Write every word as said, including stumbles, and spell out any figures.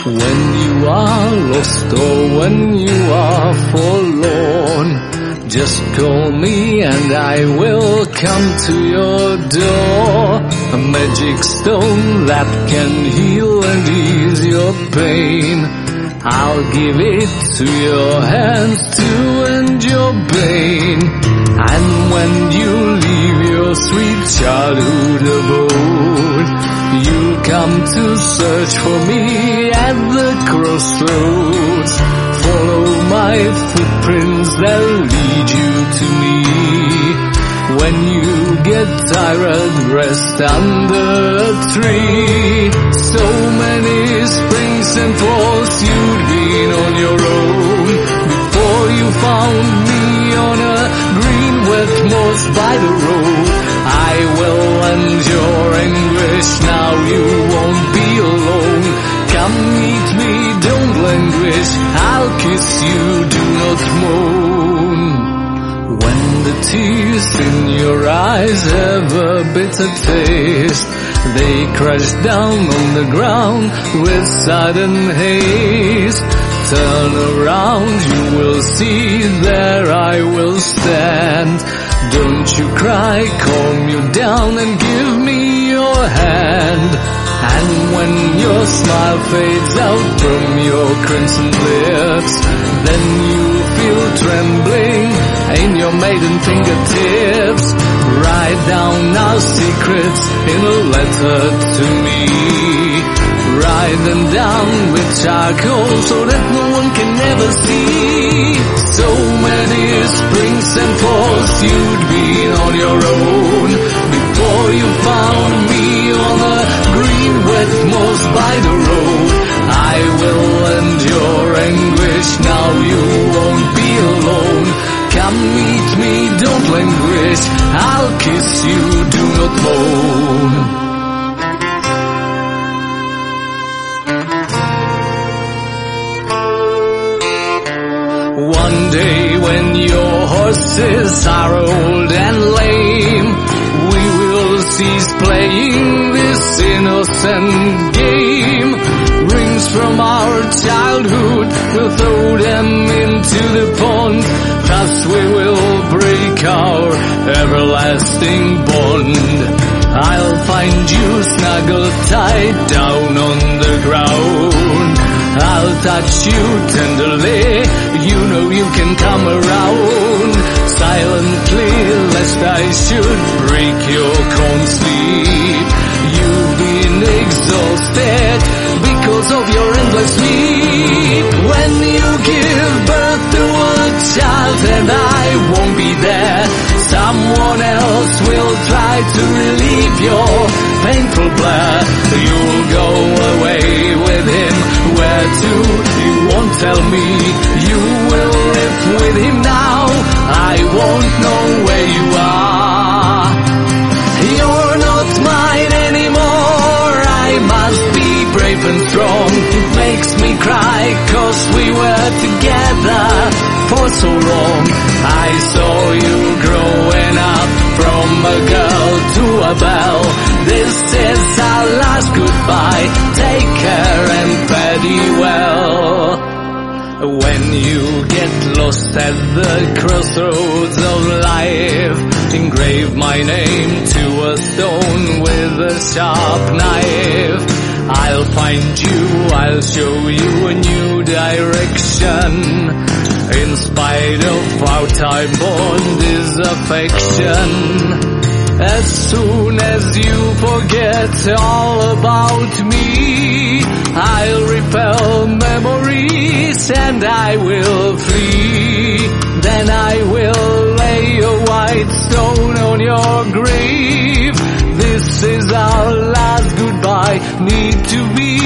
When you are lost or when you are forlorn, just call me and I will come to your door. A magic stone that can heal and ease your pain, I'll give it to your hands to end your pain. And when you leave your sweet childhood abode, you'll come to search for me at the crossroads. Follow my footprints, they'll lead you to me. When you get tired, rest under a tree. So many springs and falls, you'd been on your own before you found me on a green wet moss by the road. I will end your anguish, now you won't be alone. Come meet me, don't languish, I'll kiss you, do not moan. When the tears in your eyes have a bitter taste, they crash down on the ground with sudden haste. Turn around, you will see there I will stand. Don't you cry, calm you down and give me your hand. And when your smile fades out from your crimson lips, then you feel trembling in your maiden fingertips. Write down our secrets in a letter to me. Write them down with charcoal so that no one can ever see. So many springs and falls, you'd been on your own before you found me on a green wet moss by the road. I will end your anguish, now you won't be alone. Come meet me, don't languish, I'll kiss you, do not moan. One day when your horses are old and lame, we will cease playing this innocent game. Rings from our childhood, we'll throw them into the pond. Thus we will break our everlasting bond. I'll find you snuggled tight down on the ground. I'll touch you tenderly, you know you can come around. Silently, lest I should break your calm sleep. You've been exhausted because of your endless sleep. When you give birth to a child and I won't be there, someone else will try to relieve your painful blur. You'll go away with him, where to, you won't tell me. You will live with him now, I won't know where you are. You're not mine anymore, I must be brave and strong. It makes me cry, cause we were together for so long. I saw you growing up from a girl to a belle. This is our last goodbye, take care and fare thee well. When you get lost at the crossroads of life, engrave my name to a stone with a sharp knife. I'll find you, I'll show you a new direction. In spite of our time-born disaffection. As soon as you forget all about me, I'll repel memories and I will flee. Then I will lay a white stone on your grave. This is our last goodbye, need to be